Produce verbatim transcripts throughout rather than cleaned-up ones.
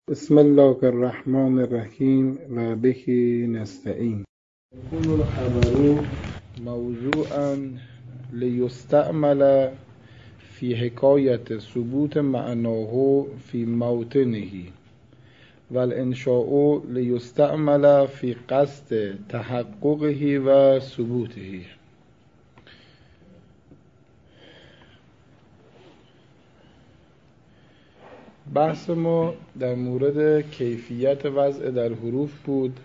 بسم الله الرحمن الرحیم و به نستعین. يكون الخبر موضوعا لیستعمل في حکایت ثبوت معناه في موطنه والانشاء لیستعمل في قصد تحققه و ثبوته. بحث ما در مورد کیفیت وضع در حروف بود.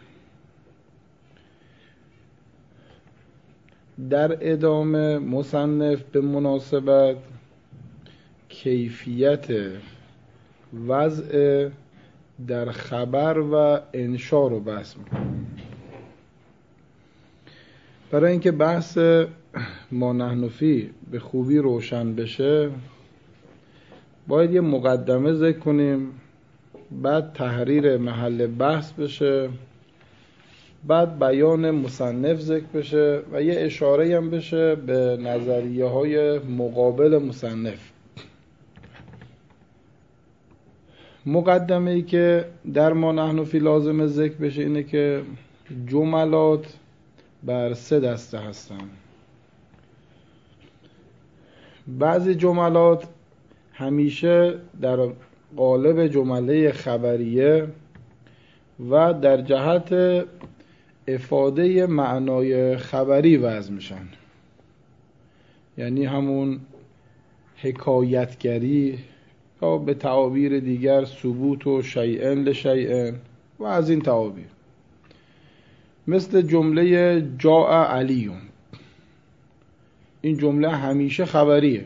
در ادامه مصنف به مناسبت کیفیت وضع در خبر و انشا رو بحث میکنه. برای اینکه بحث ما نحن فی به خوبی روشن بشه باید یه مقدمه ذکر کنیم، بعد تحریر محل بحث بشه، بعد بیان مصنف ذکر بشه و یه اشاره هم بشه به نظریه های مقابل مصنف. مقدمه ای که در ما نحن فی لازمه ذکر بشه اینه که جملات بر سه دسته هستن. بعضی جملات همیشه در قالب جمله خبریه و در جهت افاده معنای خبری وضع میشن، یعنی همون حکایتگری یا به تعابیر دیگر ثبوت و شیئن لشیئن و از این تعابیر، مثل جمله جاء علیون. این جمله همیشه خبریه.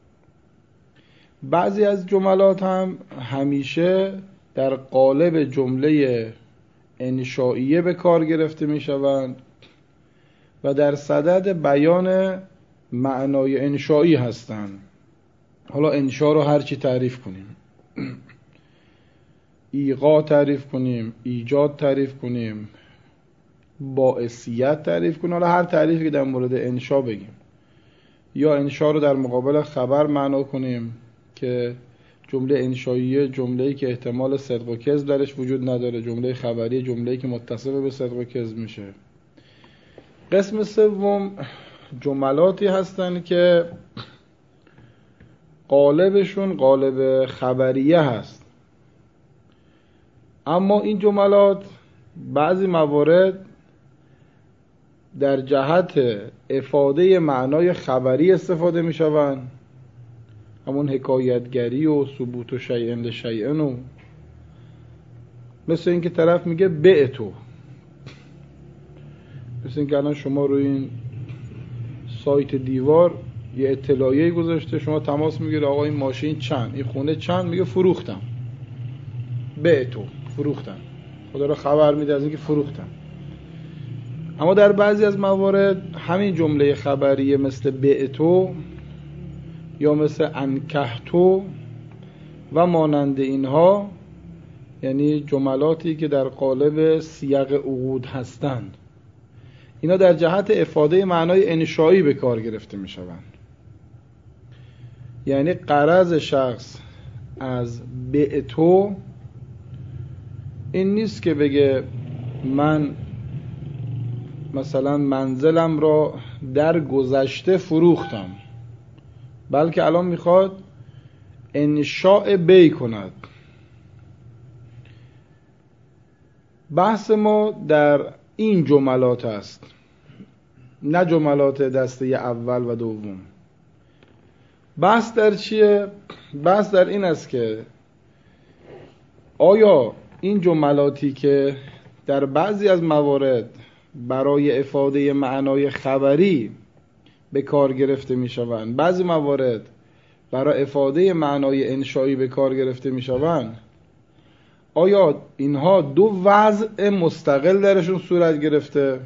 بعضی از جملات هم همیشه در قالب جمله انشائیه به کار گرفته می شوند و در صدد بیان معنای انشایی هستند. حالا انشا رو هر چی تعریف کنیم، ایقاع تعریف کنیم، ایجاد تعریف کنیم، باعثیت تعریف کنیم، حالا هر تعریفی که در مورد انشا بگیم، یا انشا رو در مقابل خبر معنا کنیم که جمله انشائیه جمله‌ای که احتمال صدق و کذب درش وجود نداره، جمله خبری جمله‌ای که متصل به صدق و کذب میشه. قسم سوم جملاتی هستن که قالبشون قالب خبریه هست، اما این جملات بعضی موارد در جهت افاده معنای خبری استفاده میشوند، همون حکایتگری و ثبوت و شیئن لشیئن، و مثل این که طرف میگه بعتو، مثل این که الان شما روی این سایت دیوار یه اطلاعیه گذاشته، شما تماس میگیره آقا این ماشین چند، این خونه چند، میگه فروختم. بعتو، فروختم. خدا را خبر میده از اینکه فروختم. اما در بعضی از موارد همین جمله خبریه مثل بعتو یا مثل انکحتو و مانند اینها، یعنی جملاتی که در قالب سیاق عقود هستند، اینا در جهت افاده معنای انشایی به کار گرفته می شوند. یعنی غرض شخص از بعتو این نیست که بگه من مثلا منزلم را در گذشته فروختم، بلکه الان میخواد انشاء بی کند. بحث ما در این جملات است، نه جملات دسته اول و دوم. بحث در چیه؟ بحث در این است که آیا این جملاتی که در بعضی از موارد برای افاده معنای خبری به کار گرفته می شوند، بعضی موارد برای افاده معنای انشایی به کار گرفته می شوند، آیا اینها دو وضع مستقل درشون صورت گرفته؟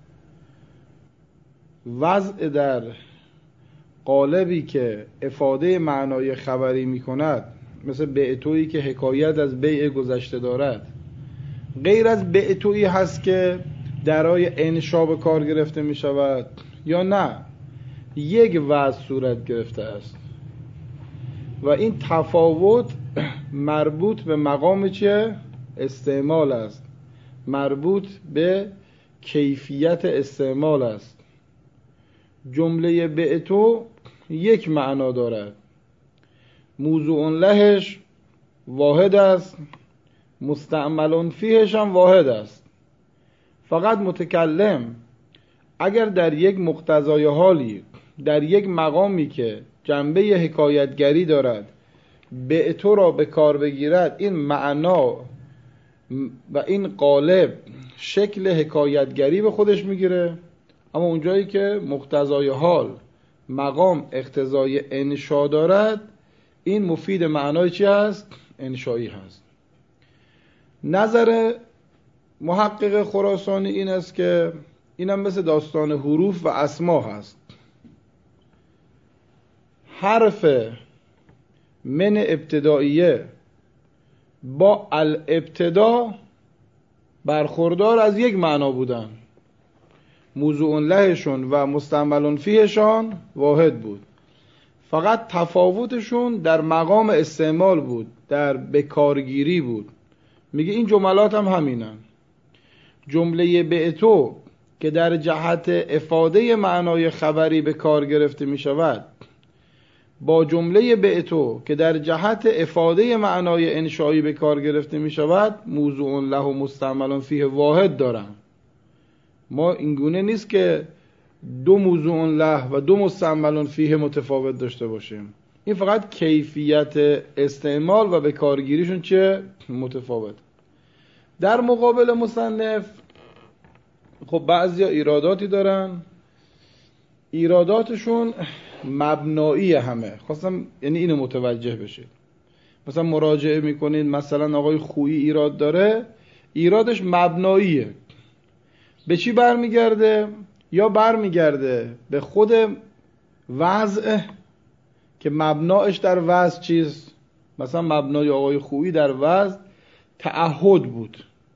وضع در قالبی که افاده معنای خبری می کند، مثل بعتویی که حکایت از بیع گذشته دارد، غیر از بعتویی هست که درای انشا به کار گرفته می شود، یا نه یک وضع صورت گرفته است و این تفاوت مربوط به مقام چیه؟ استعمال است، مربوط به کیفیت استعمال است. جمله بعتو یک معنا دارد، موضوع لهش واحد است، مستعمل فیهش هم واحد است. فقط متکلم اگر در یک مقتضای حالی، در یک مقامی که جنبه حکایتگری دارد، بعتو را به کار بگیرد، این معنا و این قالب شکل حکایتگری به خودش میگیره. اما اونجایی که مقتضای حال مقام اقتضای انشا دارد، این مفید معنای چی هست؟ انشایی هست. نظر محقق خراسانی این است که اینم مثل داستان حروف و اسما هست. حرف من ابتدائیه با الابتدا برخوردار از یک معنا بودن، موضوع لهشون و مستعمل فیهشان واحد بود، فقط تفاوتشون در مقام استعمال بود، در بکارگیری بود. میگه این جملات هم همینن. جمله بعتو که در جهت افاده معنای خبری به کار گرفته می شود با جمله بعتو که در جهت افاده معنای انشایی به کار گرفته می شود موضوع له و مستعمل فیه واحد دارن. ما اینگونه نیست که دو موضوع له و دو مستعمل فیه متفاوت داشته باشیم. این فقط کیفیت استعمال و به کارگیریشون چه متفاوت. در مقابل مصنف خب بعضی ها ایراداتی دارن، ایراداتشون مبنایی همه. خواستم یعنی اینو متوجه بشید. مثلا مراجعه میکنید مثلا آقای خویی ایراد داره، ایرادش مبناییه. به چی برمیگرده؟ یا برمیگرده به خود وضع که مبناش در وضع چیست؟ مثلا مبنای آقای خویی در وضع تعهد بود،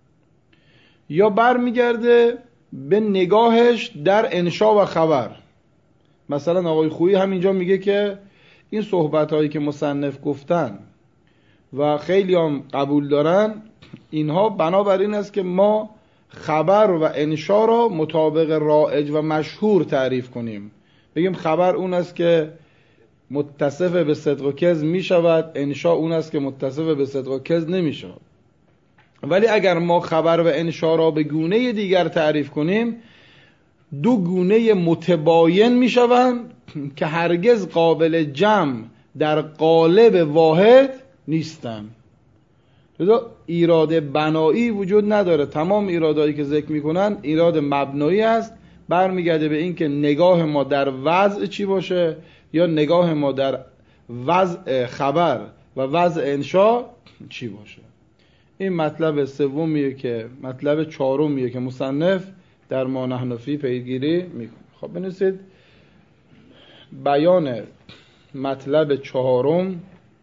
یا برمیگرده به نگاهش در انشا و خبر. مثلا آقای خویی همینجا میگه که این صحبت هایی که مصنف گفتن و خیلی هم قبول دارن، اینها بنابراین است که ما خبر و انشا را مطابق رایج و مشهور تعریف کنیم. بگیم خبر اون است که متصف به صدق و کذب می شود، انشا اون است که متصف به صدق و کذب نمی شود. ولی اگر ما خبر و انشا را به گونه دیگر تعریف کنیم، دو گونه متباین می شوند که هرگز قابل جمع در قالب واحد نیستند. لذا ایراد بنایی وجود نداره. تمام ایرادایی که ذکر میکنن ایراد مبنایی است، برمیگرده به این که نگاه ما در وضع چی باشه یا نگاه ما در وضع خبر و وضع انشا چی باشه. این مطلب سومیه که مطلب چهارمیه که مصنف در ما نحن فیه پیگیری میکنه. خب بنویسید بیان مطلب چهارم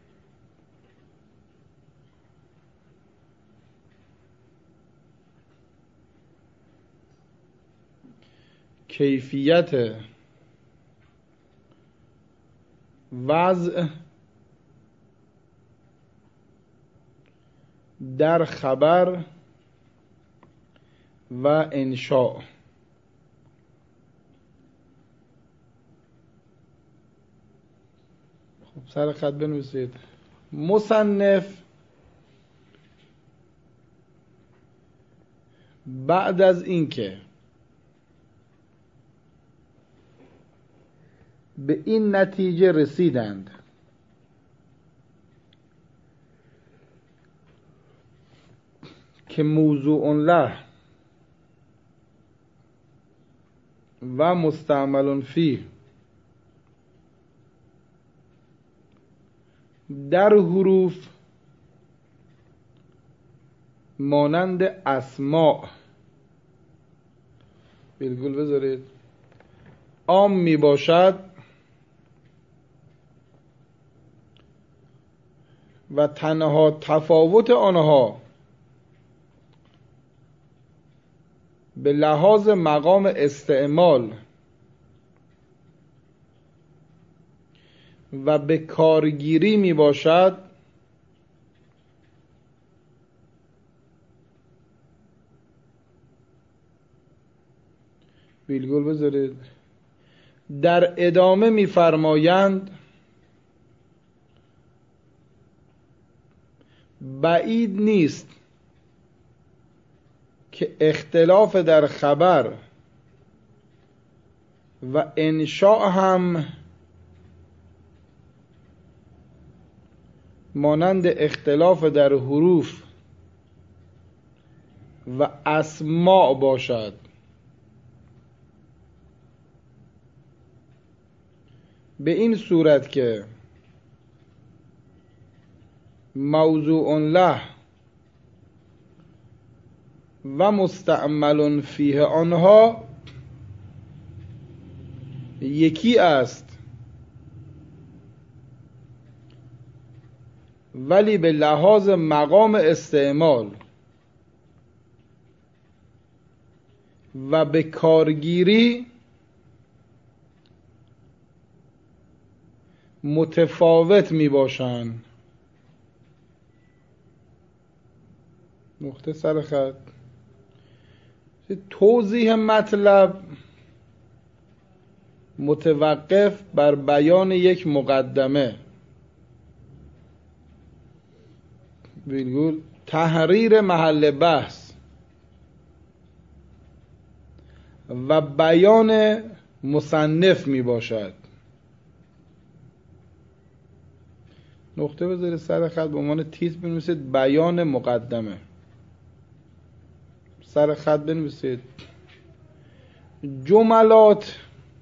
کیفیت وضع در خبر و انشاء. خب سر خط بنویسید. مصنف بعد از اینکه به این نتیجه رسیدند که موضوع له و مستعمل فیه در حروف مانند اسماء، بالگل بذارید، عام می باشد و تنها تفاوت آنها به لحاظ مقام استعمال و به کارگیری می باشد، ویلگول بذارید. در ادامه می‌فرمایند بعید نیست که اختلاف در خبر و انشاء هم مانند اختلاف در حروف و اسماء باشد. به این صورت که موضوع له و مستعمل فیه آنها یکی است، ولی به لحاظ مقام استعمال و به کارگیری متفاوت می باشند. نقطه سر خط. توضیح مطلب متوقف بر بیان یک مقدمه، ویرگول تحریر محل بحث و بیان مصنف می باشد. نقطه بذارید سر خط، به عنوان تیتر بنویسید بیان مقدمه. سر خط بنویسید جملات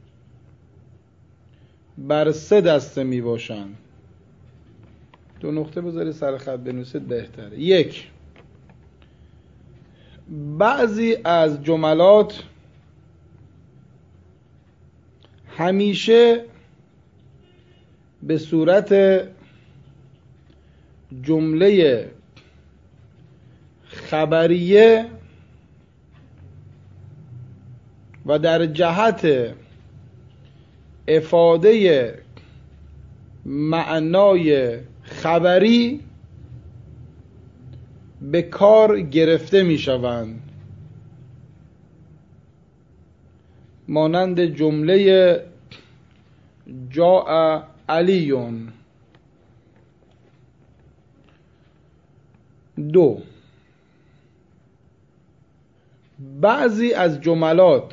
بر سه دسته می باشند. دو نقطه بذارید سر خط بنویسید بهتره. یک، بعضی از جملات همیشه به صورت جمله خبریه و در جهت افاده معنای خبری به کار گرفته می شوند، مانند جمله جاء علیون. دو، بعضی از جملات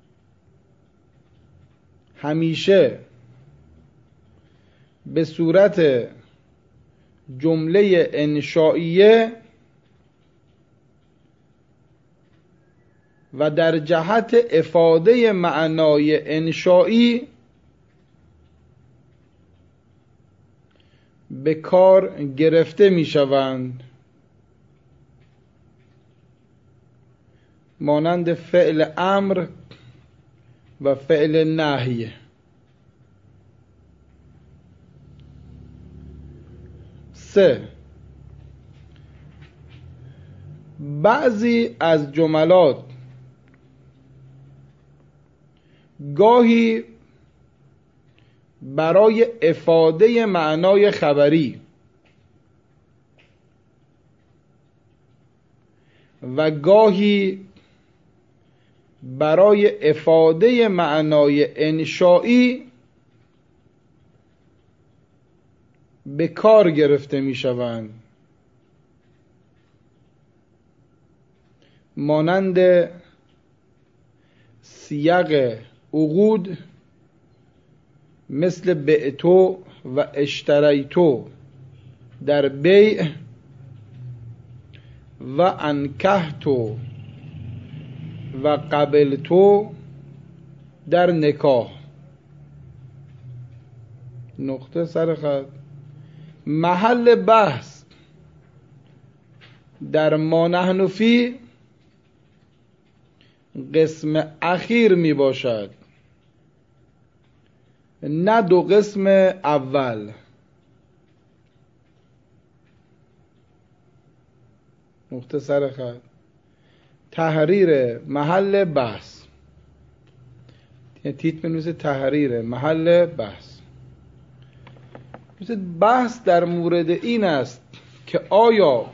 همیشه به صورت جمله انشائیه و در جهت افاده معنای انشایی به کار گرفته می شوند، مانند فعل امر و فعل نهی. سه، بعضی از جملات گاهی برای افاده معنای خبری و گاهی برای افاده معنای انشایی به کار گرفته می شوند، مانند سیاق عقود مثل بعتو و اشتریتو در بیع و انکحتو و قبلتو در نکاح. نقطه سر خط. محل بحث در ما نحن فی قسم اخیر می باشد، نه دو قسم اول. نقطه سر خط. تحریر محل بحث، تیتر بنویسید تحریر محل بحث. بحث در مورد این است که آیا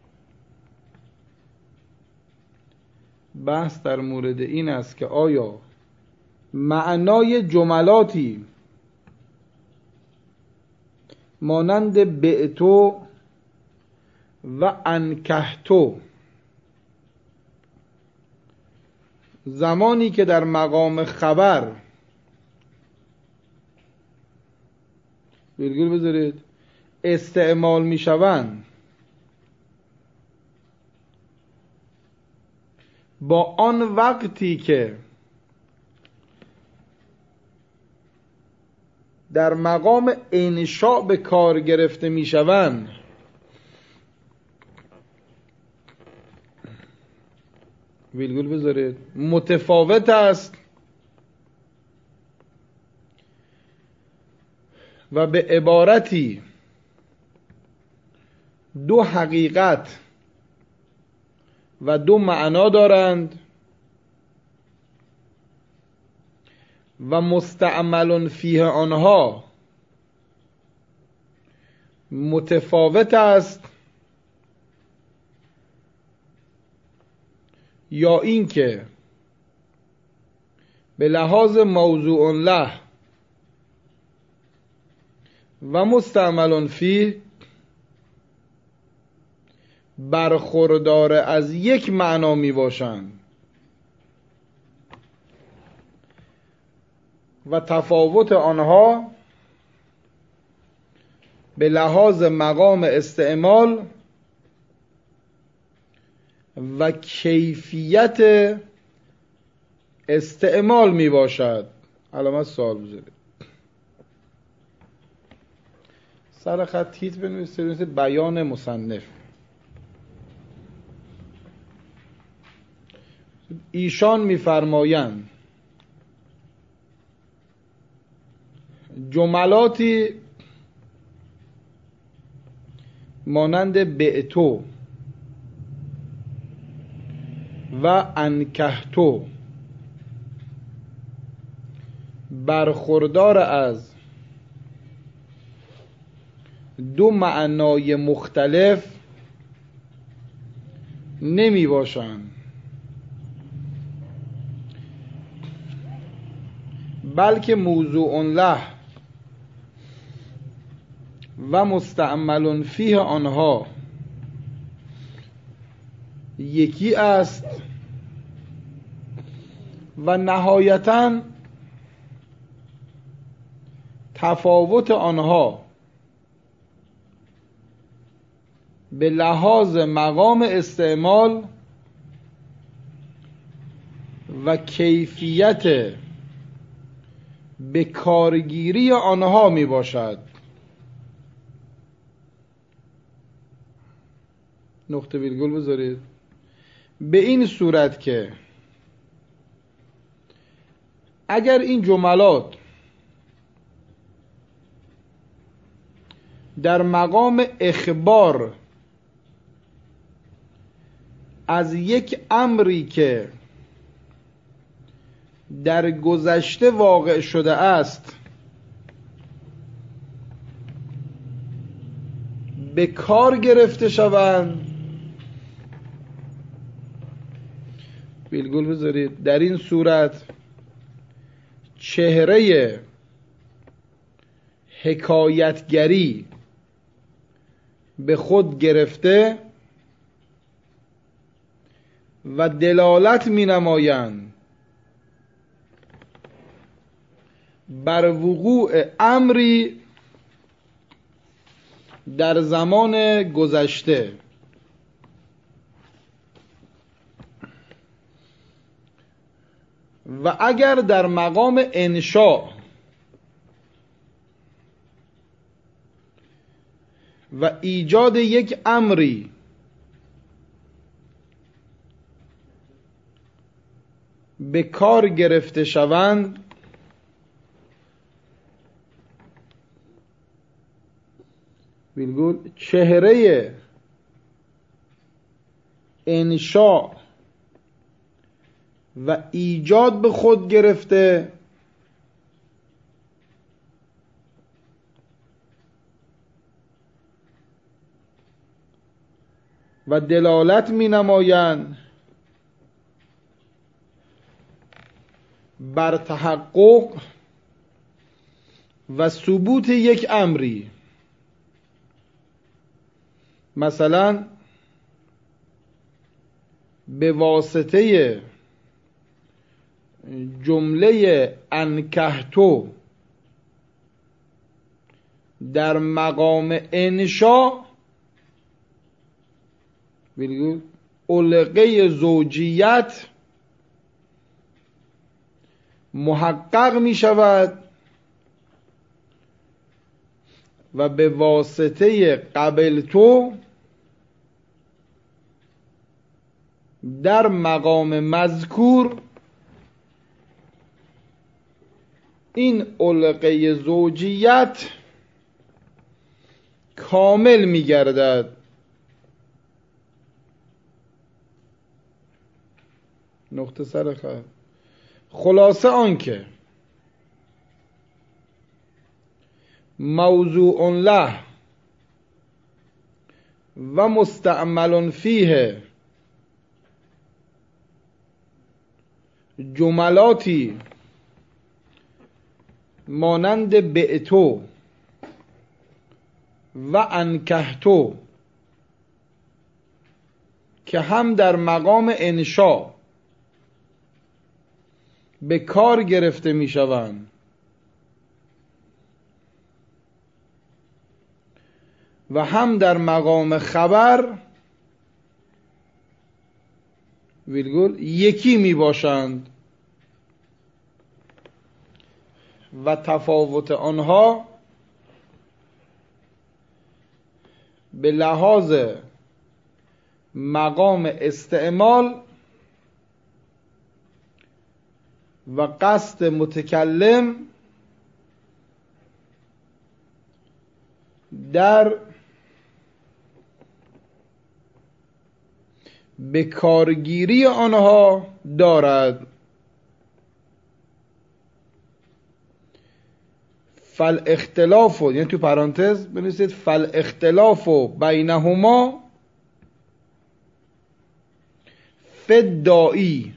بحث در مورد این است که آیا معنای جملاتی مانند بعتو و انکحتو زمانی که در مقام خبر ویرگول بذارید استعمال می شوند، با آن وقتی که در مقام انشاء به کار گرفته می شوند، ویرگول بذارید متفاوت است و به عبارتی دو حقیقت و دو معنا دارند و مستعمل فیه آنها متفاوت است، یا اینکه به لحاظ موضوع له و مستعمل فیه برخوردار از یک معنا می باشند و تفاوت آنها به لحاظ مقام استعمال و کیفیت استعمال می باشد. علامت سوال بذارید. سر خط تیت بنویسید بیان مصنف. ایشان می‌فرمایند جملاتی مانند بعتو و انکحتو برخوردار از دو معنای مختلف نمی باشند، بلکه موضوع له و مستعمل فیه آنها یکی است و نهایتاً تفاوت آنها به لحاظ مقام استعمال و کیفیت به کارگیری آنها می باشد. نقطه ویرگول بذارید. به این صورت که اگر این جملات در مقام اخبار از یک امری که در گذشته واقع شده است به کار گرفته شوند، ویرگول بذارید، در این صورت چهره حکایتگری به خود گرفته و دلالت می نمایند بر وقوع امری در زمان گذشته و اگر در مقام انشاء و ایجاد یک امری به کار گرفته شوند، ویرگول چهره انشاء و ایجاد به خود گرفته و دلالت می نمایند بر تحقق و ثبوت یک امری. مثلا به واسطه جمله انکحتو در مقام انشا بگو علقه زوجیت محقق می شود و به واسطه قبل تو در مقام مذکور این علقه زوجیت کامل می گردد. نقطه سر خط. خلاصه آنکه موضوع له و مستعمل فیه جملاتی مانند بعتو و انکحتو که هم در مقام انشا به کار گرفته می شوند و هم در مقام خبر ویرگول یکی می باشند و تفاوت آنها به لحاظ مقام استعمال و قصد متکلم در به کارگیری آنها دارد. فل اختلاف، یعنی تو پرانتز بنویسید فل اختلاف بینهما فدائی،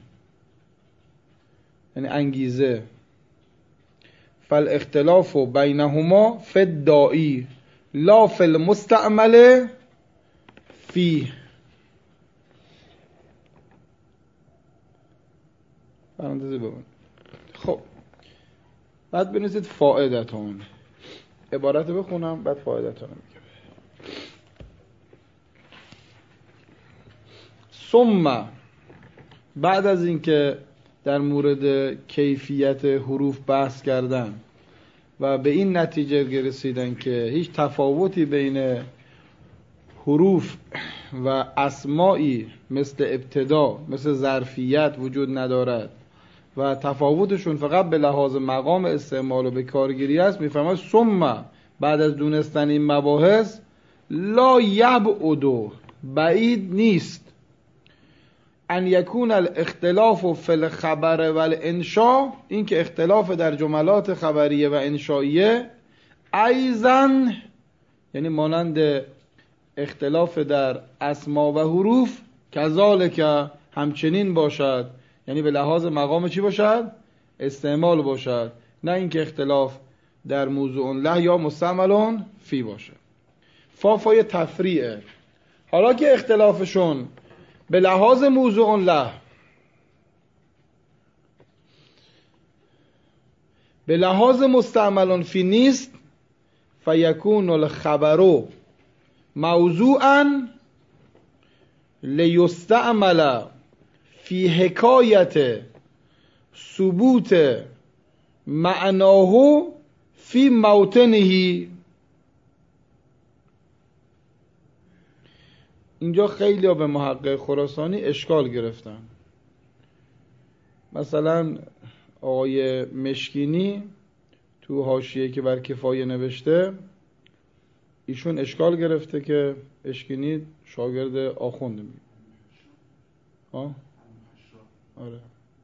یعنی انگیزه. فل اختلاف بینهما فدائی لا فی المستعمل فی. پرانتز ببین. خب بعد بنویسید فائدتون، عبارت بخونم بعد فائدتون میگم. ثم بعد از اینکه در مورد کیفیت حروف بحث کردن و به این نتیجه رسیدن که هیچ تفاوتی بین حروف و اسمایی مثل ابتدا، مثل ظرفیت وجود ندارد و تفاوتشون فقط به لحاظ مقام استعمال و به کارگیری است، میفهمد ثم بعد از دونستن این مباحث لا یبعد، بعید نیست، ان یکون الاختلاف فی الخبر و الانشاء، این که اختلاف در جملات خبریه و انشائیه، ایضا یعنی مانند اختلاف در اسما و حروف، کذالک همچنین باشد، یعنی به لحاظ مقام چی باشد؟ استعمال باشد، نه اینکه اختلاف در موضوع له یا مستعمل فی باشد. فافای تفریعه. حالا که اختلافشون به لحاظ موضوع له به لحاظ مستعمل فی نیست، فیکون الخبر موضوعا لیستعمل فی حکایت ثبوت معناه فی موطنه. اینجا خیلی ها به محقق خراسانی اشکال گرفتن. مثلا آقای مشکینی تو حاشیه که بر کفایه نوشته، ایشون اشکال گرفته که اشکینی شاگرد آخونده میگه. ها؟ آره.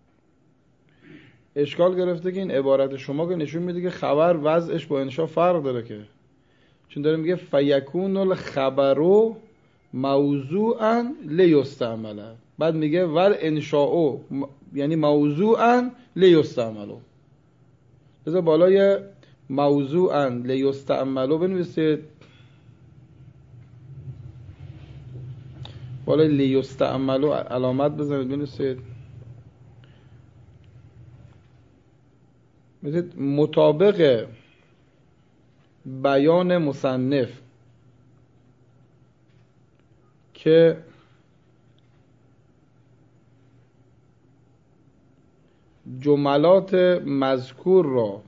اشکال گرفته که این عبارت شما که نشون میده که خبر وضعش با انشا فرق داره، که چون داره میگه فیکون الخبرو موضوعا لیستعمل. بعد میگه ول انشاء یعنی موضوعا لیستعمل. بذار بالای موضوعا لیستعمل بنویسید، بالای لیستعمل علامت بزنید بنویسید مثل مطابق بیان مصنف که جملات مذکور را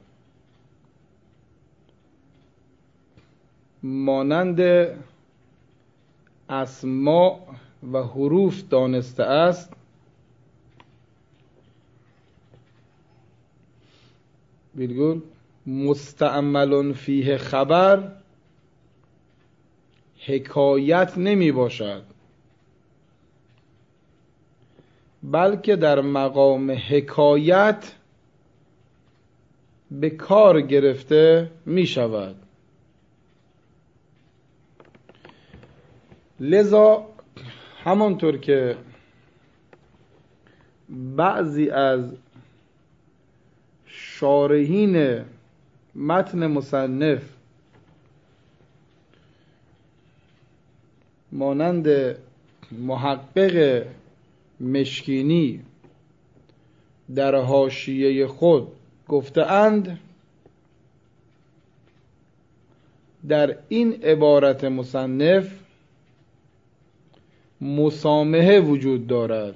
مانند اسماء و حروف دانسته است، بیلگول مستعمل فیه خبر حکایت نمی باشد، بلکه در مقام حکایت به کار گرفته می شود. لذا همانطور که بعضی از شارحین متن مصنف مانند محقق مشکینی در حاشیه خود گفته‌اند در این عبارت مصنف مسامحه وجود دارد.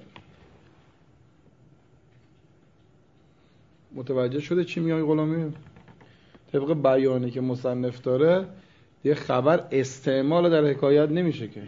متوجه شده چی میگه غلامی؟ طبق بیانی که مصنف داره یه خبر استعمال در حکایت نمیشه که،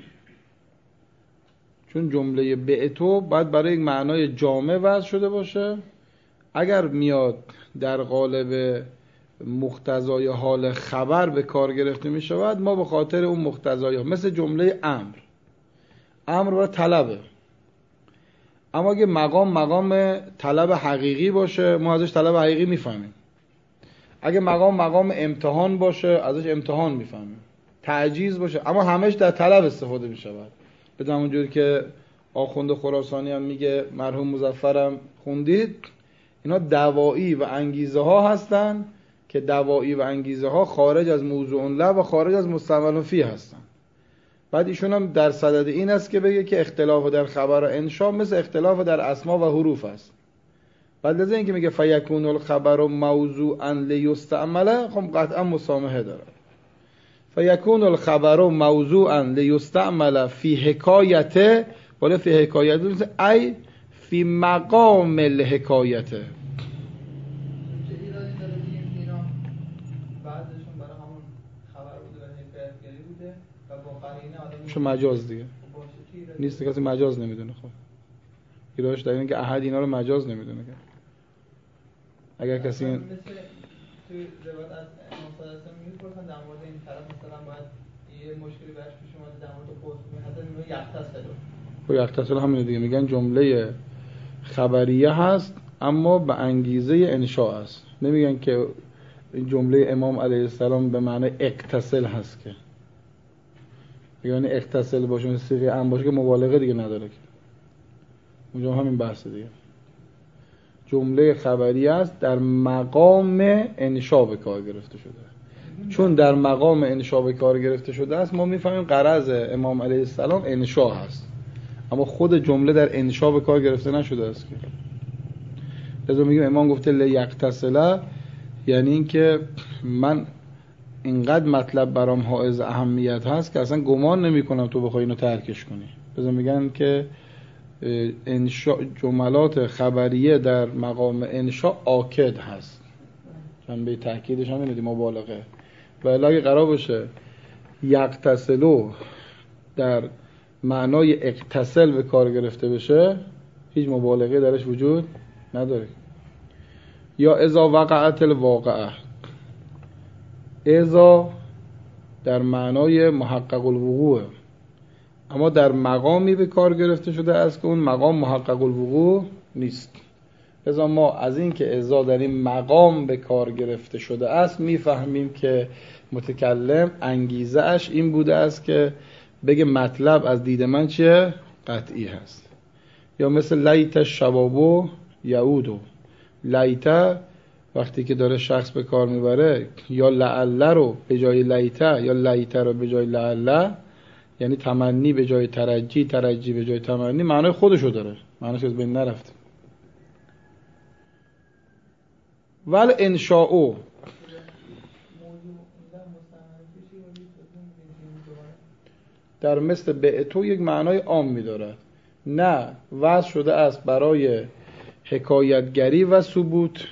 چون جمله بعتو باید برای یک معنای جامع وضع شده باشه. اگر میاد در قالب مقتضای حال خبر به کار گرفته می شود، ما به خاطر اون مقتضای، مثل جمله امر، امر برای طلبه، اما اگه مقام مقام طلب حقیقی باشه ما ازش طلب حقیقی میفهمیم، اگه مقام مقام امتحان باشه ازش امتحان میفهمیم، تعجیز باشه اما همش در طلب استفاده می شود. بدون اونجوری که آخوند خراسانی هم میگه، مرحوم مظفرم خوندید، اینا دوایی و انگیزه ها هستن که دوایی و انگیزه ها خارج از موضوع لب و خارج از مستعمل فیه هستن. بعد ایشون هم در صدد این است که بگه که اختلاف در خبر و انشا مثل اختلاف در اسما و حروف است. بعد لذا این که میگه فیکون الخبر موضوعا لیستعمل، خب قطعا مسامحه داره. فیکون الخبر موضوعا لیستعمل فی حکایته، ولی فی حکایته ای فی مقام الحکایته. چون مجاز دیگه نیست، کسی مجاز نمیدونه. خب ایراش در اینه که احد اینا رو مجاز نمیدونه. که اگر کسی این مثل توی روایت از امام صادق میپرسن در مورد این طرف مثلا باید یه مشکلی براش پیش اومده در مورد قوم حتی میگه یختصلو، خب یختصلو همینه دیگه، میگن جمله خبریه هست اما به انگیزه انشاء است. نمیگن که این جمله امام علیه السلام به معنی اقتصل هست، که یعنی اقتصل باشه مثل صیغه ام باشه که مبالغه دیگه نداره. که اونجا همین بحث دیگه، جمله خبری است در مقام انشا به کار گرفته شده. چون در مقام انشا به کار گرفته شده است، ما میفهمیم غرض امام علیه السلام انشا هست، اما خود جمله در انشا به کار گرفته نشده است. که لذا میگیم امام گفته لیقتصلا، یعنی این که من اینقدر مطلب برام حائز اهمیت هست که اصلا گمان نمی کنم تو بخوای اینو ترکش کنی. لذا میگن که انشاء جملات خبریه در مقام انشاء آکد هست، جنبه تأکیدش هم اینه، مبالغه. و اگه قرار باشه یقتصلو در معنای اقتصل به کار گرفته بشه، هیچ مبالغه درش وجود نداره. یا اذا وقعت الواقعه، اذا در معنای محقق الوقوع، اما در مقامی به کار گرفته شده است که اون مقام محقق الوقوع نیست. لذا ما از این که اذا در این مقام به کار گرفته شده است میفهمیم که متکلم انگیزه اش این بوده است که بگه مطلب از دید من چیه؟ قطعی هست. یا مثل لیت شبابو یعودو، لیت وقتی که داره شخص به کار میبره یا لعله رو به جای لیت یا لیت رو به جای لعله، یعنی تمنی به جای ترجی، ترجی به جای تمنی، معنای خودشو داره، معناش از بین نرفته. ول انشاء در مثل بعتو یک معنای عام می‌دارد، نه وضع شده است برای حکایتگری و ثبوت،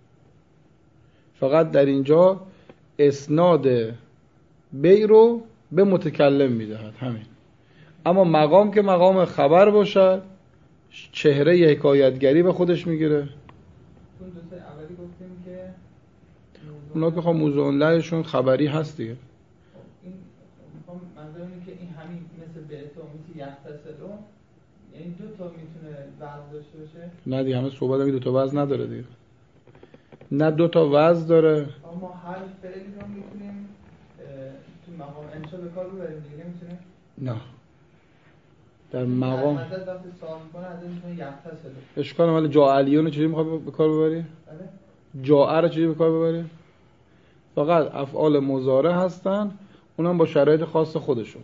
فقط در اینجا اسناد بی رو به متکلم میدهد، همین. اما مقام که مقام خبر باشد، چهره حکایتگری به خودش میگیره. اون دو تا اولی گفتیم که اونا که خب موضوع لهشون خبری هست دیگه. این میخوام منظورم اینه که این همین مثل بعتو مثل یختصلو، یعنی دو تا میتونه وزن داشته باشه؟ نه دیگه، همه صحبت هم دو تا وزن نداره دیگه. نه دو تا وزن داره. اما هر فعلی رو میتونیم تو مقام انشا به کار ببریم دیگه، نمیتونه؟ نه. در مقام مدد وقتی سوال میکنه از این میتونه یختصلو. اشکال ولی جاعلیون چجوری میخوای به کار ببری؟ بله؟ جاعه رو چجوری به کار ببری؟ فقط افعال مضارع هستن، اونم با شرایط خاص خودشون.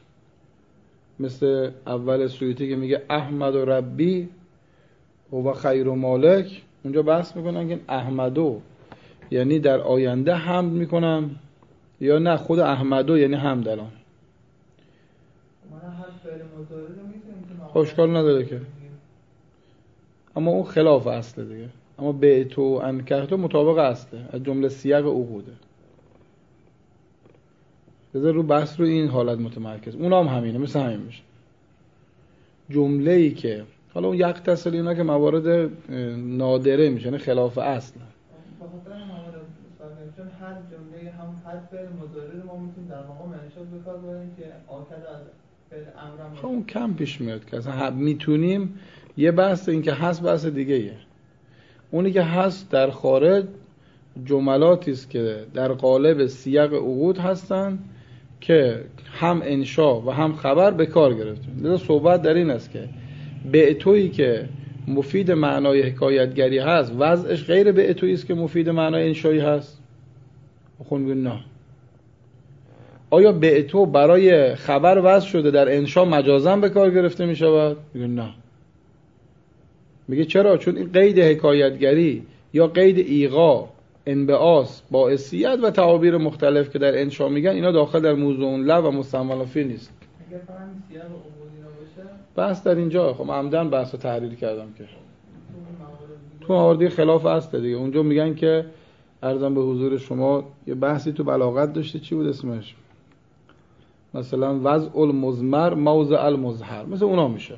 مثل اول سویتی که میگه احمد و ربی و خیر و مالک، اونجا بحث میکنن که احمدو یعنی در آینده حمد میکنم یا نه خود احمدو یعنی حمد الان. من هر فعل مضارع رو میتونیم خب اشکال نداره که، اما اون خلاف اصله دیگه. اما بعتو و انکحتو مطابق اصله، از جمله سیاق عقوده. بذار رو بحث رو این حالت متمرکز، اون هم همینه، مثل همین میشه. جمله ای که حالا اون یختصل اینا که موارد نادره میشه، یعنی خلاف اصل. به خاطر این موارد مثلا چون هر جمله هم هر فعل مضارع رو ما میتونیم در مقام انشا به کار ببریم که آکد از فعل امر. خب اون کم پیش میاد که اصلا میتونیم. یه بحث این که هست بحث دیگه ایه. اونی که هست در خارج جملاتی است که در قالب سیاق عقود هستن که هم انشا و هم خبر به کار گرفتیم. لذا صحبت در این است که بعتویی که مفید معنای حکایتگری هست وضعش غیر بعتویی است که مفید معنای انشایی هست. خون میگن نه. آیا بعتو برای خبر وضع شده در انشا مجازاً به کار گرفته می شود؟ میگن نه. میگه چرا؟ چون این قید حکایتگری یا قید ایغا، انبعاث، باعثیت و تعابیر مختلف که در انشا میگن اینا داخل در موضوع له و مستعمل فی نیست. اگر فهم سیاق عقود اینا باشه بحث در اینجا خب عمدن بحث رو تحلیل کردم که تو مواردی خلاف هست دیگه. اونجا میگن که عرضم به حضور شما یه بحثی تو بلاغت داشته، چی بود اسمش؟ مثلا وضع المضمر موضع المظهر، مثل اونا میشه.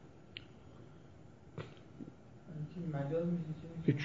هیچ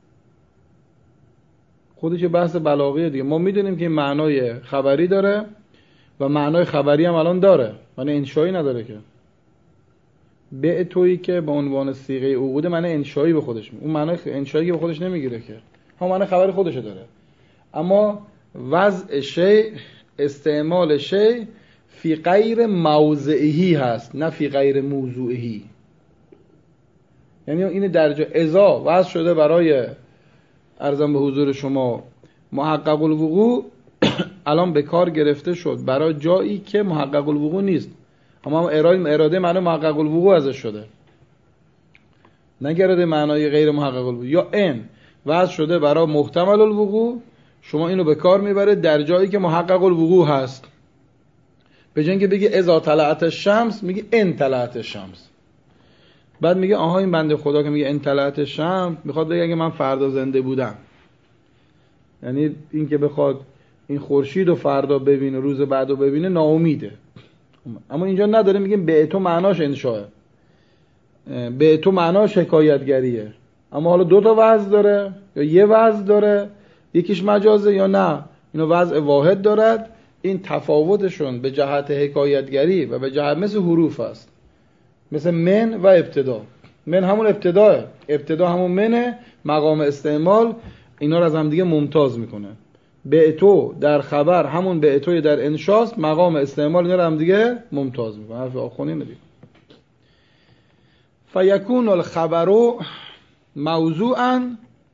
خودش بحث بلاغیه دیگه. ما میدونیم که این معنای خبری داره و معنای خبری هم الان داره، معنی انشایی نداره که. بعتویی که به عنوان صیغه عقود معنی انشایی به خودش میگیره، اون معنای انشایی به خودش نمیگیره که، هم معنی خبری خودش داره. اما وضع شی، استعمال شی فی غیر موضعی هست، نه فی غیر موضوعی. یعنی این درجه ازا وضع شده برای عرضم به حضور شما محقق الوقوع، الان به کار گرفته شد برای جایی که محقق الوقوع نیست، اما اراده اراده معنی محقق الوقوع ازش شده، نه اراده معنای غیر محقق الوقوع. یا ان وضع شده برای محتمل الوقوع، شما اینو به کار میبره در جایی که محقق الوقوع هست. به جای اینکه بگی اذا طلعت الشمس میگی ان طلعت الشمس. بعد میگه آها این بنده خدا که میگه ان طلعت الشمس میخواد بگه اگه من فردا زنده بودم، یعنی این که بخواد این خورشید و فردا ببینه روز بعدو ببینه ناامیده. اما اینجا نداره، میگیم به تو معناش انشاءه، به تو معناش حکایتگریه. اما حالا دو تا وضع داره یا یه وضع داره، یکیش مجازه یا نه، اینو وضع واحد دارد. این تفاوتشون به جهت حکایتگری و به جهت مثل حروف است، مثل من و ابتدا. من همون ابتداه، ابتدا همون منه، مقام استعمال اینا رو از هم دیگه ممتاز میکنه. بعتو در خبر همون بعتوی در انشاست، مقام استعمال اینا رو هم دیگه ممتاز میکنه. حرف آخونی ندید. فیکون الخبر موضوعا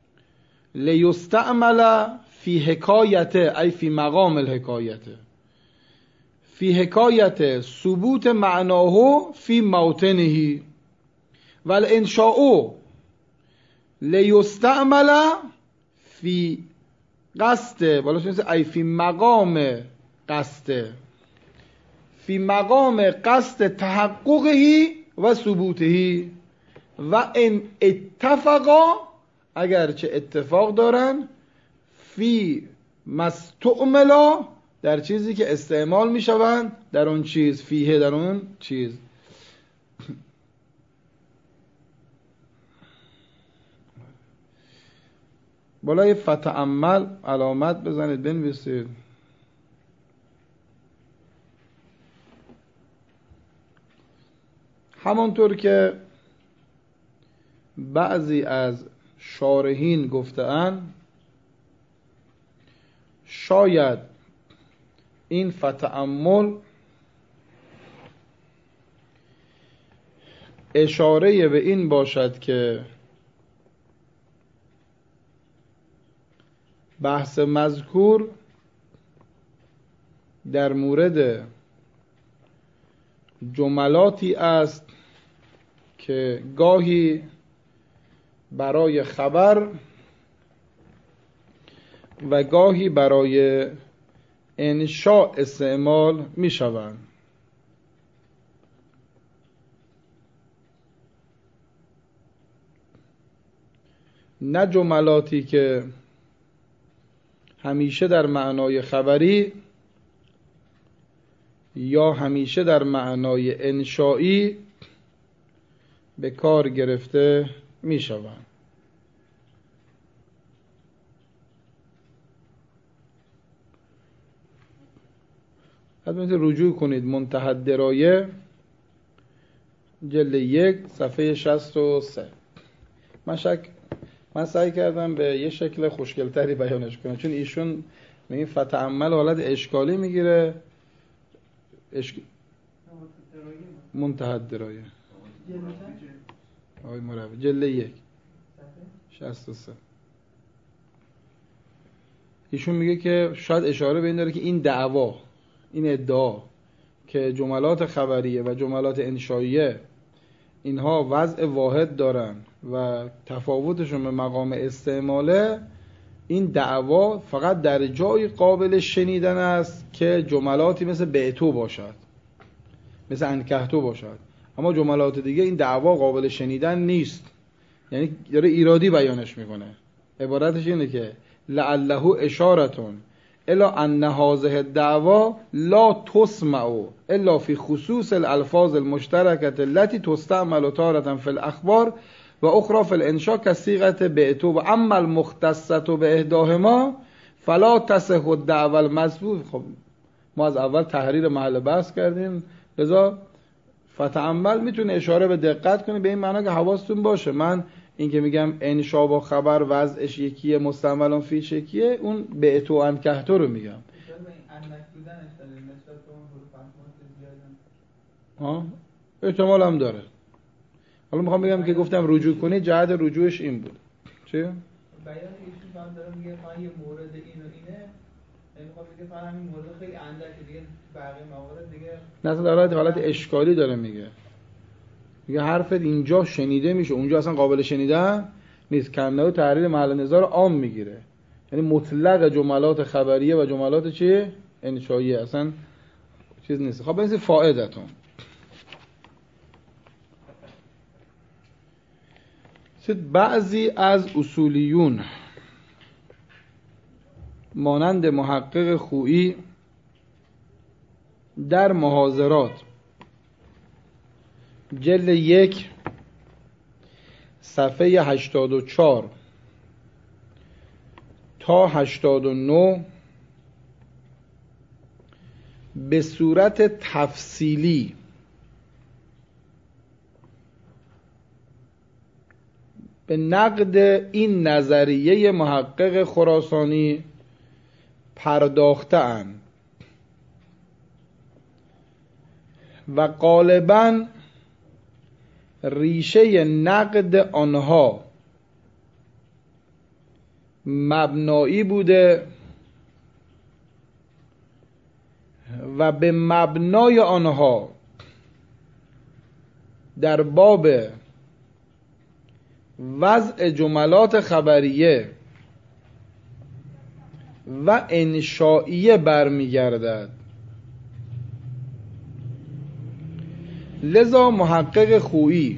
لیستعمل فی حکایت، ای فی مقام الحکایت، فی حکایت ثبوت معناه فی موطنه، والانشاء لیستعمل فی قصد، بالا شنید ای فی مقام قصد، فی مقام قصد تحققه و ثبوته، و ان اتفقا، اگرچه اتفاق دارن، فی مستعملا، در چیزی که استعمال می شوند در اون چیز، فیه در اون چیز. بالای فتأمل علامت بزنید بنویسید. همانطور که بعضی از شارحین گفته‌اند، شاید این فتأمل اشاره به این باشد که بحث مذکور در مورد جملاتی است که گاهی برای خبر و گاهی برای انشاء استعمال می شوند. نه جملاتی که همیشه در معنای خبری یا همیشه در معنای انشایی به کار گرفته می شوند. حتما رجوع کنید منتهی الدرایه جلد یک صفحه شصت و سه. من شک من سعی کردم به یه شکل خوشگلتری بیانش کنم، چون ایشون میگه فتأمل حالت اشکالی میگیره. اشک... منتهی الدرایه آقای مربی جلد یک شصت و سه. ایشون میگه که شاید اشاره به این داره که این دعوا، این ادعا که جملات خبریه و جملات انشائیه اینها وضع واحد دارن و تفاوتشون به مقام استعماله، این دعوا فقط در جای قابل شنیدن است که جملاتی مثل بعتو باشد، مثل انکحتو باشد، اما جملات دیگه این دعوا قابل شنیدن نیست. یعنی داره ایرادی بیانش میکنه. عبارتش اینه که لعله اشارتون الا ان هذه الدعوا لا تسمع الا في خصوص الالفاظ المشتركه التي تستعمل تارة في الاخبار و اخرى في الانشاء كصيغه بعتو، و اما المختصه باحداهما فلا تصح الدعوى المذکور. خب ما از اول تحریر محل بحث کردیم، لذا فتأمل میتونه اشاره به دقت کنه به این معنا که حواستون باشه من این که میگم انشا با خبر وضعش یکیه، مستعملان فیش یکیه، اون بعتو انکحتو رو میگم. ها احتمال هم داره. حالا میخوام بگم که گفتم رجوع کنی، جهت رجوعش این بود. چه؟ بیان ایشون هم داره میگه من یه مورد این و اینه، یعنی میخوام بگه فقط همین مورد خیلی اندک دیگه، بقیه موارد دیگه نه اصلا در حالت حالت اشکالی داره میگه. میگه حرفت اینجا شنیده میشه، اونجا اصلا قابل شنیدن نیست. کنه و تحریر محل نظر عام میگیره، یعنی مطلق جملات خبریه و جملات چی انشائیه اصلا چیز نیست. خب ببینید فائدتون بعضی از اصولیون مانند محقق خویی در محاضرات جلد یک صفحه هشتاد و چهار تا هشتاد و نه به صورت تفصیلی به نقد این نظریه محقق خراسانی پرداخته‌اند و غالباً ریشه نقد آنها مبنایی بوده و به مبنای آنها در باب وضع جملات خبریه و انشائیه برمیگردد. لذا محقق خویی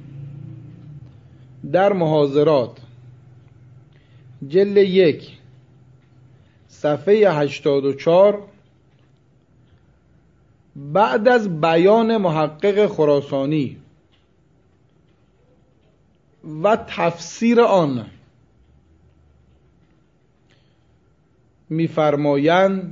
در محاضرات جلد یک صفحه هشتاد و چهار بعد از بیان محقق خراسانی و تفسیر آن می‌فرمایند،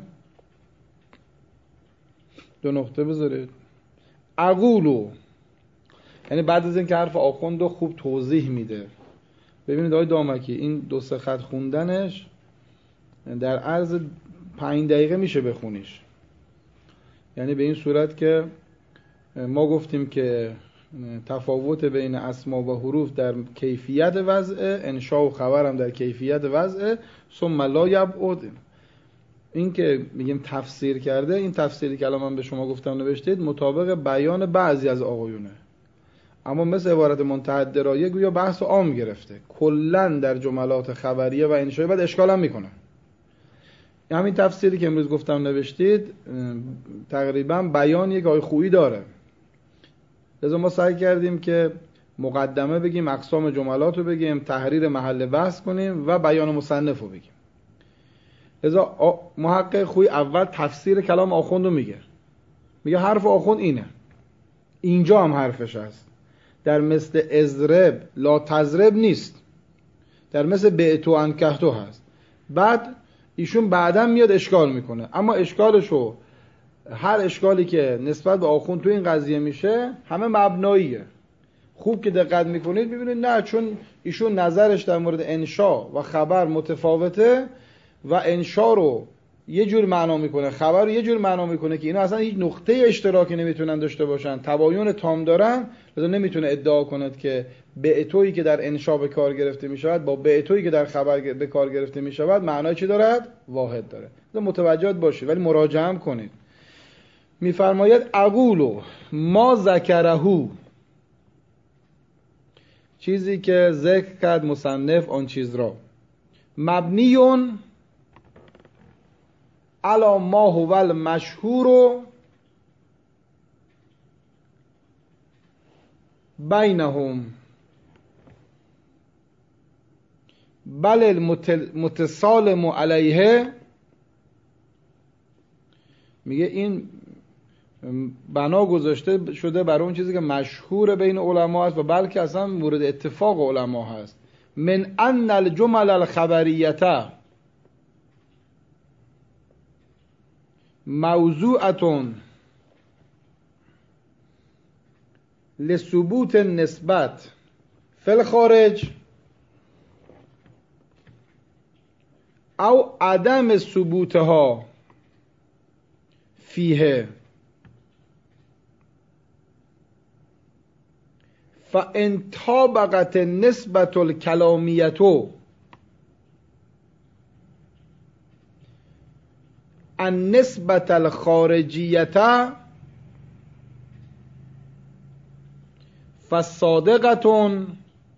دو نقطه بذارید، اقولو، یعنی بعد از اینکه حرف آخوند رو خوب توضیح میده. ببینید آقای دامکی این دو سه خط خوندنش در عرض پنج دقیقه میشه بخونیش. یعنی به این صورت که ما گفتیم که تفاوت بین اسما و حروف در کیفیت وضع، انشاء و خبر هم در کیفیت وضع، ثم لا یبعد. این که میگیم تفسیر کرده، این تفسیری که الان من به شما گفتم نوشتید مطابق بیان بعضی از آقایونه، اما مثل عبارت منتهی الدرایه گویا بحث عام گرفته، کلا در جملات خبریه و انشائیه بعد اشکال هم میکنه. همین تفسیری که امروز گفتم نوشتید تقریبا بیان یک آقای خویی داره. لذا ما سعی کردیم که مقدمه بگیم، اقسام جملات رو بگیم، تحریر محل بحث کنیم و بیان مصنف رو بگیم. لذا محقق خویی اول تفسیر کلام آخوند رو میگه، میگه حرف آخوند اینه، اینجا هم حرفش هست، در مثل اضرب لا تضرب نیست، در مثل بعتو انکحتو هست. بعد ایشون بعدا میاد اشکال میکنه، اما اشکالشو، هر اشکالی که نسبت به آخوند تو این قضیه میشه همه مبناییه. خوب که دقت میکنید میبینید نه، چون ایشون نظرش در مورد انشا و خبر متفاوته و انشا رو یه جور معنا میکنه، خبر رو یه جور معنا میکنه که اینا اصلا هیچ نقطه اشتراکی نمیتونن داشته باشن، تباین تام دارن. لذا نمیتونه ادعا کند که بعتویی که در انشا به کار گرفته میشود با بعتویی که در خبر به کار گرفته میشود معنای چی دارد؟ واحد داره. لذا متوجه باشید ولی مراجعه هم کنید. میفرماید اقولو ما ذکرهو، چیزی که ذکر کرد مصنف آن چیز را، مبنیون علی ما هو المشهور بینهم بل المتسالم علیه. میگه این بنا گذاشته شده برای اون چیزی که مشهور بین علما است و بلکه اصلا مورد اتفاق علما هست. من ان الجمل الخبریته موضوعتون لثبوت نسبت فی الخارج او عدم ثبوتها فیه، فان طابقت نسبت الکلامیتو النسبت الخارجیته فصادقتون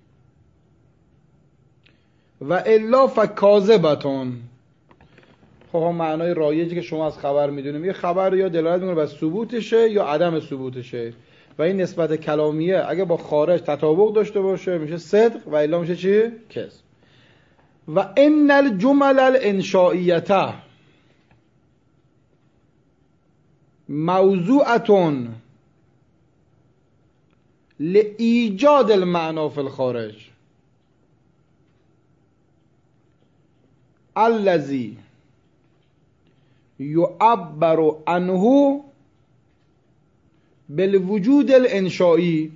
و الا فکاذبتون. خب هم معنای رایجی که شما از خبر میدونید، میگه خبر یا دلالت میکنه بر ثبوتشه یا عدم ثبوتشه، و این نسبت کلامیه اگه با خارج تطابق داشته باشه میشه صدق و الا میشه چی؟ کذب. و ان الجمل الانشائیته موضوعتون لایجاد المعنی فی الخارج الذی یعبر عنه بالوجود الانشائی.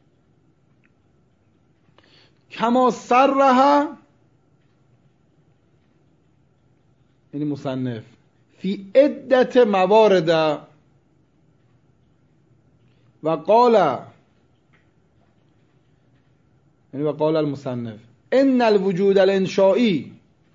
کما صرح یعنی مصنف فی عدت موارد و قال، یعنی و قال المصنف ان الوجود الانشائی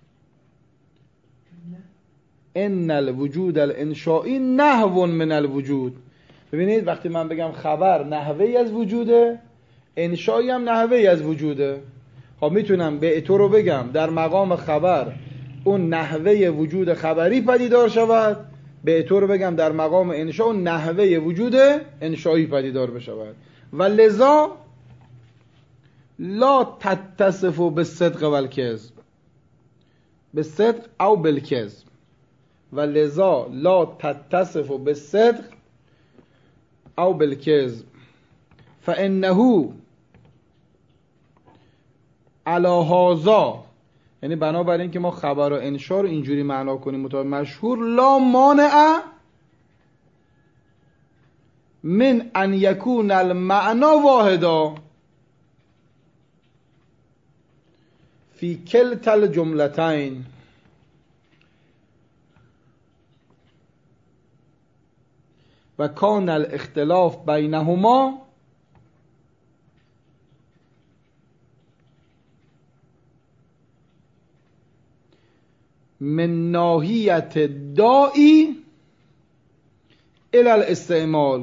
ان الوجود الانشائی نحو من الوجود. ببینید وقتی من بگم خبر نحوهی از وجوده، انشایی هم نحوهی از وجوده. خب میتونم به تو رو بگم در مقام خبر اون نحوه وجود خبری پدیدار شود، به تو رو بگم در مقام انشا اون نحوه وجود انشایی پدیدار بشود. و لذا لا تتصف بالصدق والکذب، بالصدق او بالکذب، و لذا لا تتصف بالصدق او بالکذب فانه علی هذا، یعنی بنابراین این که ما خبر و انشا رو اینجوری معنا کنیم مطابق مشهور، لا مانع من ان یکون المعنا واحدا فی کلتا الجملتین و کان الاختلاف بینهما من ناحیت داعی الی الاستعمال.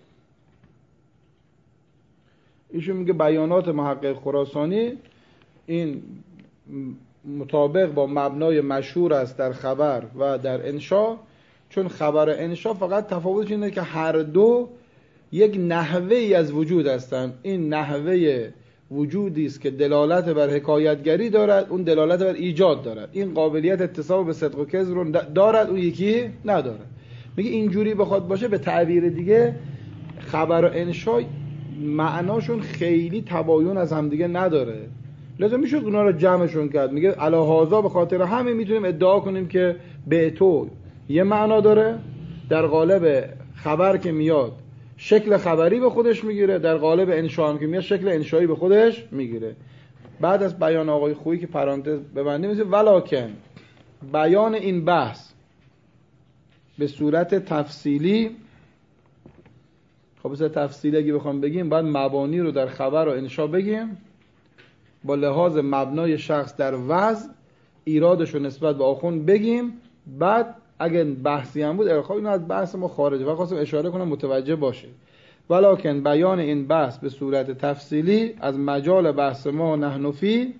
ایشون میگه بیانات محقق خراسانی این مطابق با مبنای مشهور است در خبر و در انشا، چون خبر و انشا فقط تفاوتش اینه که هر دو یک نحوهی از وجود هستند. این نحوه وجودی است که دلالت بر حکایتگری دارد، اون دلالت بر ایجاد دارد. این قابلیت اتصاب به صدق و کذب رو دارد، اون یکی ندارد. میگه اینجوری بخواد باشه، به تعبیر دیگه خبر و انشا معناشون خیلی تباین از همدیگه نداره، لذا میشه اونا رو جمعشون کرد. میگه علی هذا، به خاطر همین میتونیم ادعا کنیم که به تو یه معنا داره، در قالب خبر که میاد شکل خبری به خودش میگیره، در قالب انشا هم که میاد شکل انشایی به خودش میگیره. بعد از بیان آقای خویی که پرانتز ببندیم میشه ولکن بیان این بحث به صورت تفصیلی. خب به صورت تفصیلی اگه بخوام بگیم باید مبانی رو در خبر و انشا بگیم، با لحاظ مبنای شخص در وضع ایرادش رو نسبت به آخوند بگیم، بعد اگه بحثی هم بود ارخاب اینو از بحث ما خارجه و خواستم اشاره کنم متوجه باشه. ولکن بیان این بحث به صورت تفصیلی از مجال بحث ما نحن فی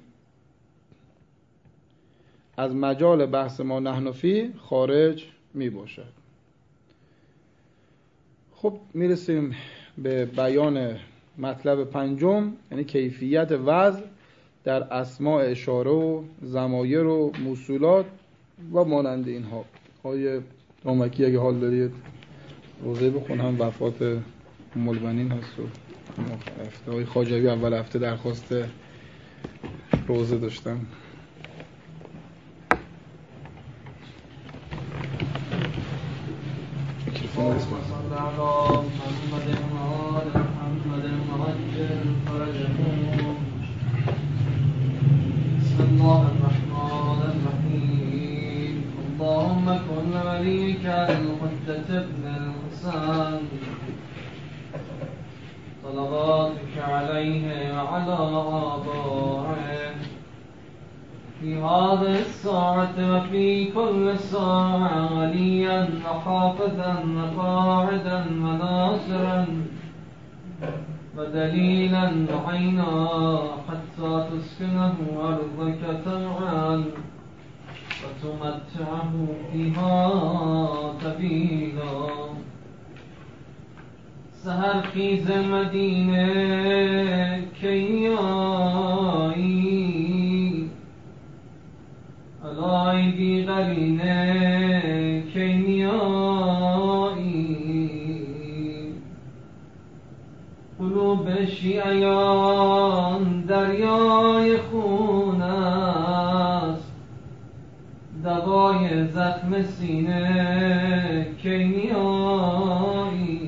از مجال بحث ما نحن فی خارج می باشد. خب میرسیم به بیان مطلب پنجم، یعنی کیفیت وضع در اسماء اشاره و ضمایر و موصولات و مانند اینها. آیه رامکی اگه حال دارید روزه بخون، هم وفات ام البنین هست و هفته های خواجوی اول هفته درخواست روزه داشتم. میکروفون بسم الله الرحمن الرحيم. اللهم كن وليك الحجة ابن الحسن صلواتك عليه وعلى آبائه في هذه الساعة وفي كل ساعة وليا وحافظا وقاعدا وناصرا ودليلا وعينا حتى تسكنه أرضك طوعا وتمتعه فيها طويلا. سحر خیز مدینه کیایی علای بی قرینه کیمیایی. قلوب شیعیان دریای خون است، دوای زخم سینه کیمیایی.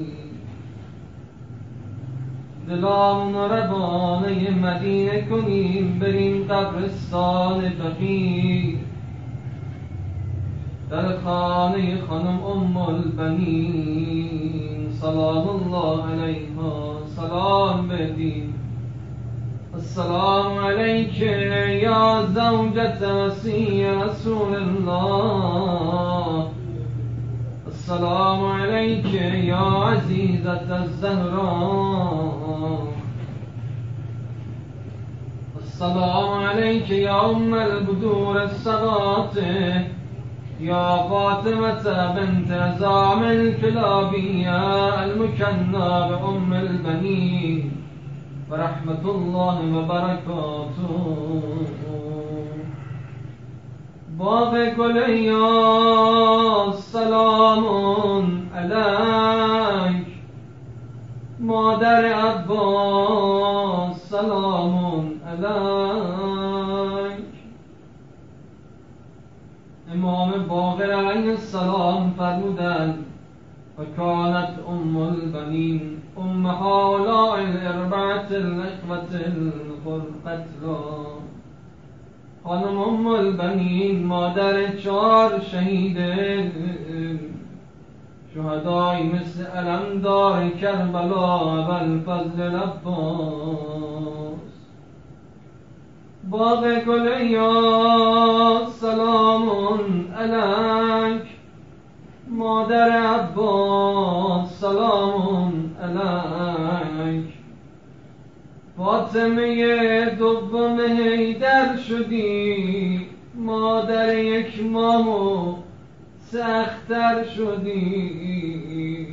دلام روانه مدینه کنیم، بریم قبرستان بقیع در خانه خانم ام البنین سلام الله علیها سلام بدین. السلام علیک یا زوجة وصی رسول الله. السلام علیک یا عزیزة الزهراء. السلام علیک یا ام البدور السباطه یا فاطمة بنت نظام الكلابية المكنى بأم البنين ورحمة الله وبركاته. باب گلیا سلام علیک. مادر عباس سلام علیک. امام باقر علیه السلام فرمودند و کانت ام البنین ام هؤلاء الاربعة الاخوة القتلى. خانم ام البنین مادر چهار شهید شهدای مثل علمدار کربلا و الفضل العباس. باغ گلیا سلام علیک. مادر عباس سلام علیک. فاطمه دوم حیدر شدی مادر یک ماه و سه اختر شدی.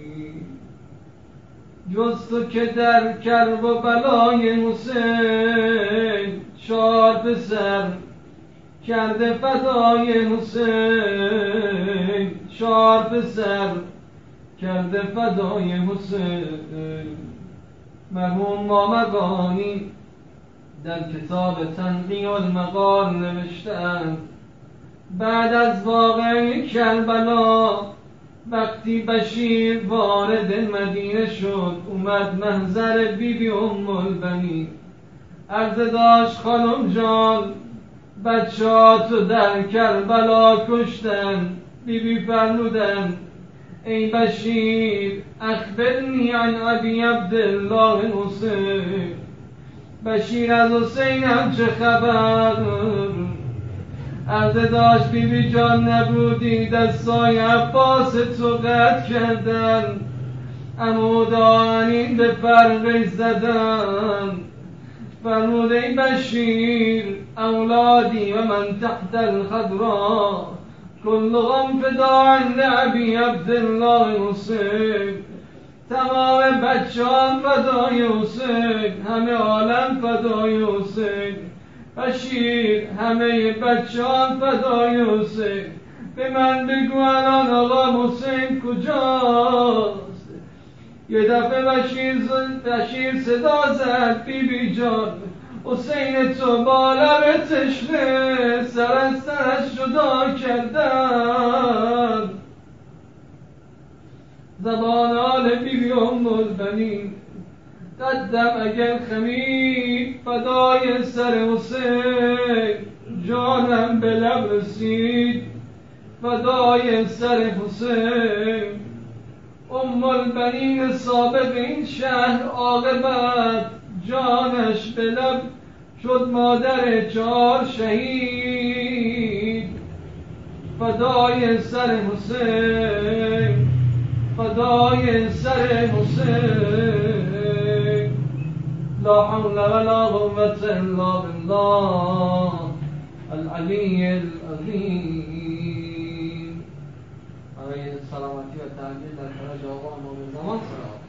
جز تو که در کرب و بلای حسین چار پسر کرده فدای حسین. چار پسر کرده فدای حسین. مرحوم مامگانی در کتاب تنقیح المقال نوشتند بعد از واقعه کربلا وقتی بشیر وارد مدینه شد اومد محضر بی بی ام البنین. عرض داشت خانم جان بچه ها تو در کربلا کشتن. بی بی فرمودن ای بشیر اخبرنی عن ابی عبدالله حسین. بشیر از حسین هم چه خبر؟ عرض داشت بی بی جان نبودی دستای عباس تو قطع کردن عمودانین به فرقش زدن. فرمود ای بشیر اولادی و من تحت الخضراء كلهم فداء لأبي عبد الله حسین. تمام بچه‌ان فدای حسین. همه عالم فدای حسین. بشیر همه بچه‌ان فدای حسین. به من بگو الان آقا حسین کجاست؟ یه دفعه بشیر, بشیر صدا زد بی بی جان حسین تو با لب تشنه سر از سرش جدا کردن. زبان آل بی بی ام البنین قدم اگر خمید فدای سر حسین. جانم به لب رسید فدای سر حسین. ام البنین سابق این شهر عاقبت جانش به لب شد مادر چهار شهید. فدای سر حسین. فدای سر حسین. لا حول ولا قوة الا بالله العلی العظیم. برای سلامتی و تحلیل در خرج آقا امام زمان سلام.